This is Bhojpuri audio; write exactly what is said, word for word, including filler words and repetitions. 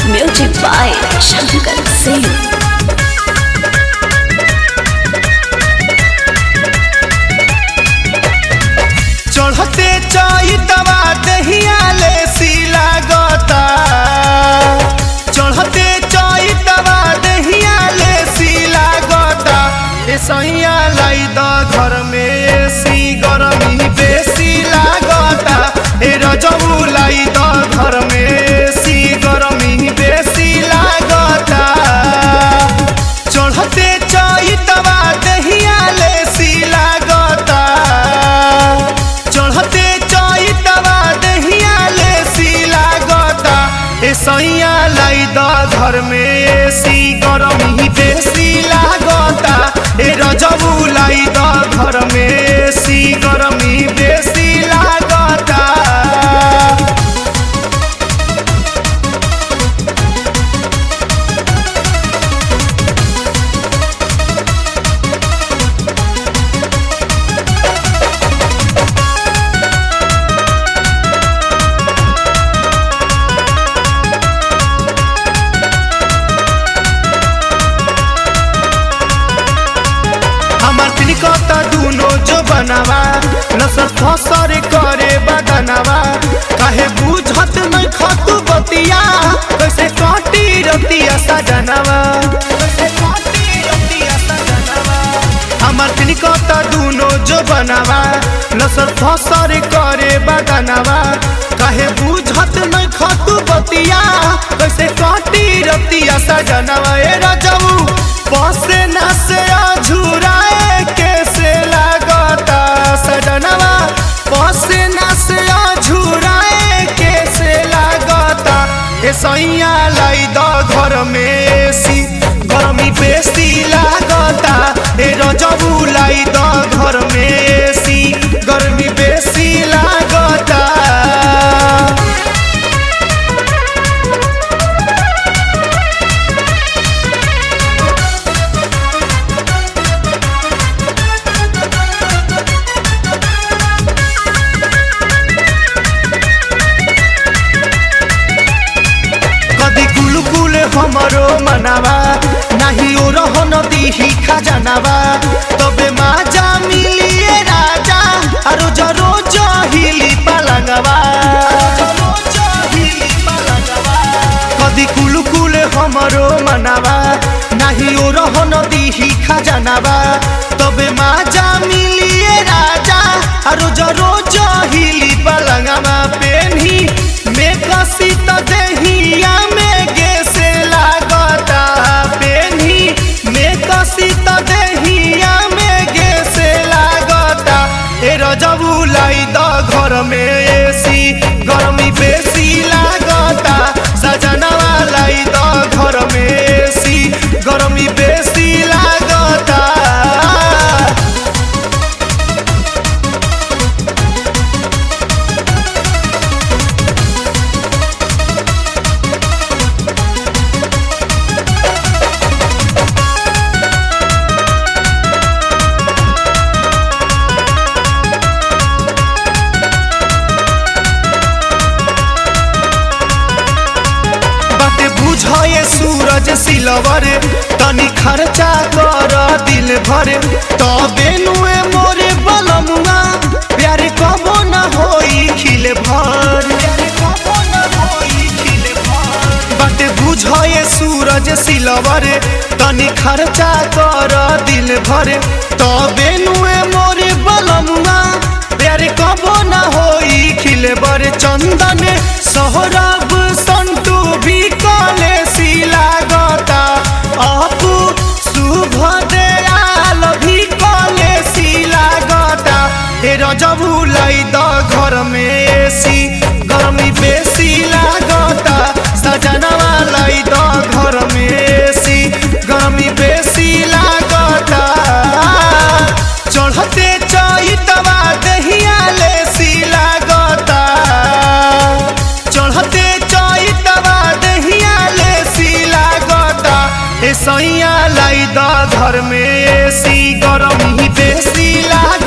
Music by Shankar Singh. चढ़ते चैतवा दहिया ले सीला गता चढ़ते चैतवा दहिया ले सीला गता ए सैया लाई द घर में सी गरमी बेसी लागता ए रजऊ लाई द घर में सी गरमी बेसी लागता चढ़ते चैतवा दहिया ले सीला गता चढ़ते चैतवा दहिया ले सीला गता ए सैया लाई द घर में सी गरमी बेसी लागता ए रजऊ लाई द घर में सी गरमी बेसी लागता। कता दूनो जो बनावा नसर फसर करे बदनवा काहे बुझत नहीं खतु बतिया कैसे काटी रतिया सजनवा कैसे काटी रतिया सजनवा हमार पिन कता दूनो जो बनावा नसर फसर करे बदनवा काहे बुझत नहीं खतु बतिया कैसे काटी रतिया सजनवा ए रजऊ बसे ना से अझुराए कैसे लागता सजनवा बसे ना से अझुराए कैसे लागता ए सैया लाई द घर में सी गरमी बेसी लागता ए रजऊ लाई द घर में सी गरमी बेसी लागता। हमरो मनावा नहीं ओ रहो नदी ही खजानावा तबे माजा मिलिए राजा अरो जरो जो हिली पलंगवा कदी कुलु कुले हमरो मनावा नहीं ओ रहो नदी ही खजानावा तबे माजा मिलिए राजा अरो जरो जो हिली पलंगवा पेन्ही में कसी त देहिया में रजऊ लाई द घर में एसी गरमी बेसी लागता सजनवा लाई द घर में एसी गरमी बेसी लागता। बुझे सूरज सिलवर तनी खर्चा कर दिल भर तबे नुए मोरे बलमुआ प्यार कबो न होई खिल भर बट बुझे सूरज सिलवर तनी खर्चा कर दिल भर तबे नुए मोरे बलमुआ प्यार कबो न होई खिल भर चंदन सोहरब संतू भी कले लागता अपू शुभ दयाल भी कले सी लागता ए रजऊ लाई द घर में एसी गरमी बेसी लागता सजनवा लाई द घर में एसी गरमी बेसी लागता चढ़ते चैतवा दहिया ले सी लागता चढ़ते चैतवा दहिया ए सैया लाई द घर में एसी गरमी बेसी लागता।